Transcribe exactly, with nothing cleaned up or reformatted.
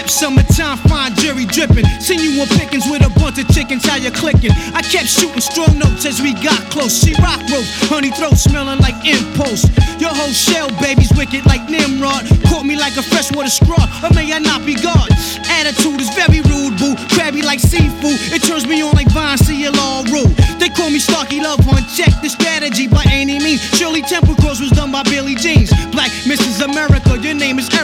whip, summertime, fine jury dripping. Seen you on pickings with a bunch of chickens, how you clicking? I kept shooting strong notes as we got close. She rock rope, honey throat smelling like impulse. Your whole shell, baby's wicked like Nimrod. Caught me like a freshwater straw, or may I not be God? Attitude is very rude, boo. Crabby like seafood, it turns me on like Vine, see it all rude. They call me Starkey Love